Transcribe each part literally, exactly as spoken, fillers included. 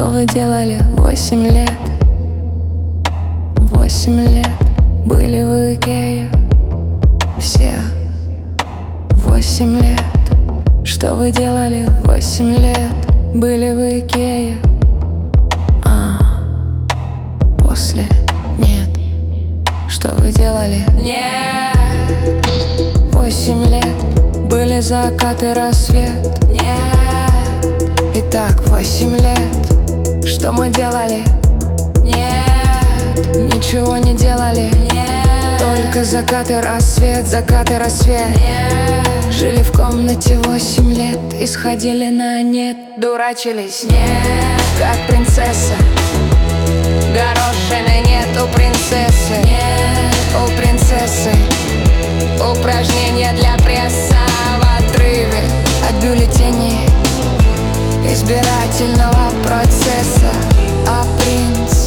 Что вы делали восемь лет? Восемь лет были в Икее все. Восемь лет. Что вы делали восемь лет? Были в Икее. А, после нет. Что вы делали? Нет. Восемь лет были закат и рассвет. Нет. Итак, восемь лет. Что мы делали? Нет. Ничего не делали. Нет. Только закат и рассвет, закат и рассвет. Нет. Жили в комнате восемь лет и сходили на нет. Дурачились, нет. Как принцесса. Горошины нет у принцессы. Нет. У принцессы упражнения для пресса в отрыве от бюллетеней избирательного процесса. А принц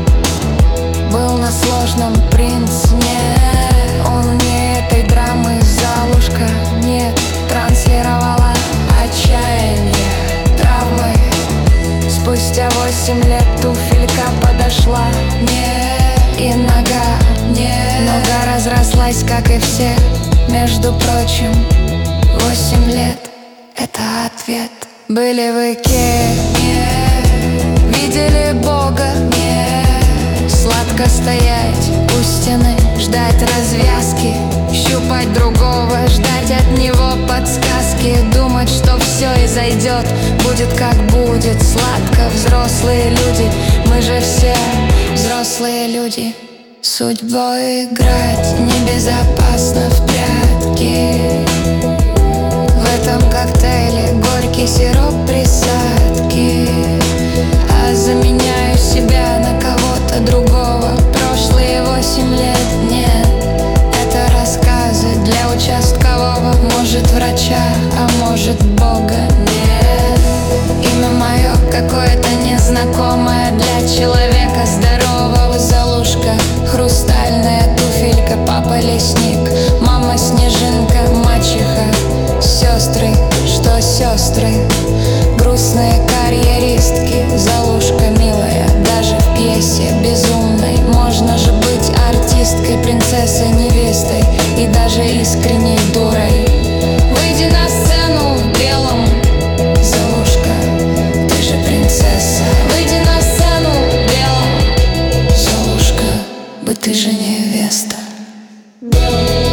был на сложном. Принц нет. Он не этой драмы Золушка. Нет. Транслировала отчаяние, травмы. Спустя восемь лет туфелька подошла. Нет. И нога. Нет. Нога разрослась, как и все. Между прочим, восемь лет — это ответ. Были в Икее. Нет. Видели Бога. Нет. Сладко стоять у стены, ждать развязки, щупать другого, ждать от него подсказки, думать, что все и зайдет, будет как будет. Сладко, взрослые люди, мы же все взрослые люди. Судьбой играть небезопасно в прятки. В этом коктейле горький сироп присадки. А заменяю себя на кого-то другого. Прошлые восемь лет нет. Это рассказы для участкового. Может, врача, а может, Бога. Нет. Имя мое какое-то незнакомое для человека здорового. Золушка, хрустальная туфелька, папа лесник, мама снежинка, мачеха, сестры, что сестры, грустные карьеристки. Золушка милая, даже в пьесе безумной. Можно же быть артисткой, принцессой, невестой и даже искренней дурой. Выйди на сцену в белом, Золушка, ты же принцесса. Выйди на сцену в белом, Золушка, бы ты же невеста.